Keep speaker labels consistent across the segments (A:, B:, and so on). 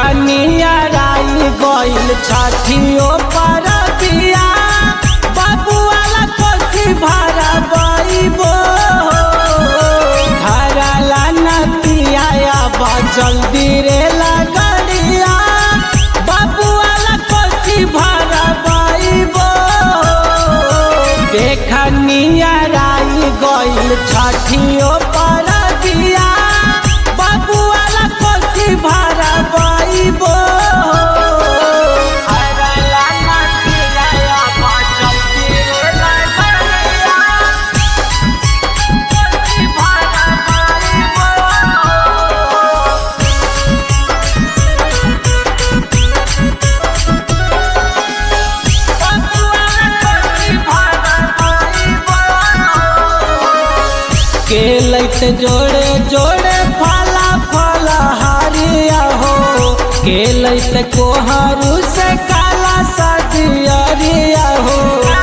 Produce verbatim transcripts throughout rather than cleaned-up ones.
A: देखनिया राई गइल छठियो पर बिया बाबू वाला कोठी भरा बइबो घरला नतिया बा जल्दी रे लगड़िया बाबू वाला कोठी भरा बइबो देखनिया राई गइल छठियो पर बिया बाबू वाला कोठी भरा बइबो के लैत जोड़े जोड़े फला फला हरिया हो के लैत कोहरू से काला सदियरिया हो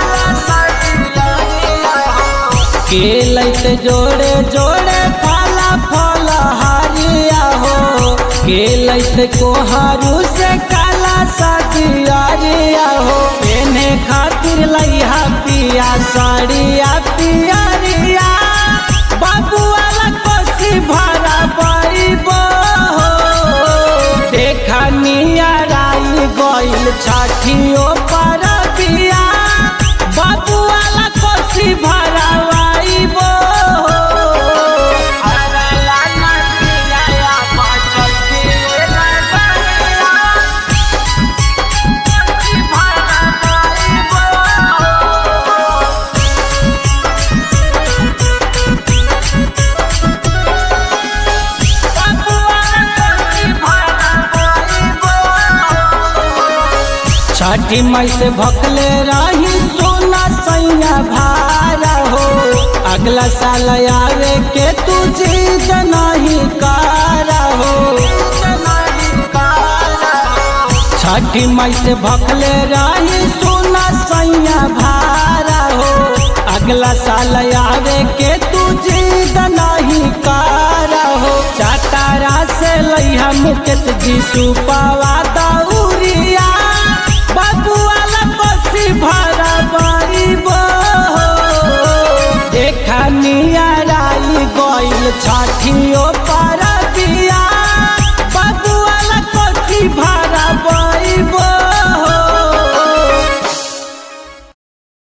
A: के लैत जोड़े जोड़े फला फला हरिया हो के लैत कोहरू से काला सदियरिया हो एने खातिर लइहा पिया साड़िया पियरिया बाबू वाला कोठी भरा बइबो देखनिया राई गइल छठियो पर बिया बाबू वाला कोठी भरा बइबो छठी मई से भखले रही सोना सैया भारा हो अगला साल आवे के तू जिद नहीं कारा हो छठी मई से भखले रही सोना सैया भारा हो अगला साल आवे के तू जिद नहीं कारा हो चातारा से लइहा मुकेश जी सुपावा दौरिया बाबू वाला कोठी भरा बइबो देखनिया राई गइल छठियो